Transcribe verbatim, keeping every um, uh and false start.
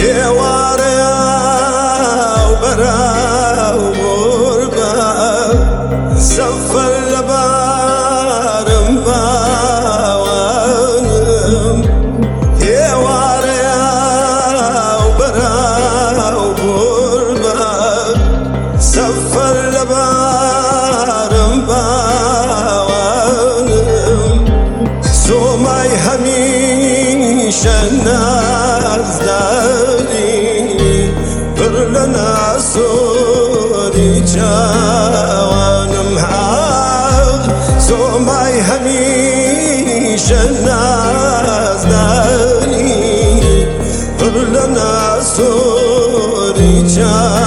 ێوارەیە و بەراو بوربە سەفەر لەبارم باوانم ێوارەیە و بەراو بوربە سەفەر لەبارم باوانم زۆمای هەمیشە نازداری پڕ لە ناسۆری چاوانم حاڵ زۆمای هەمیشە نازداری پڕ لە ناسۆری چاوانم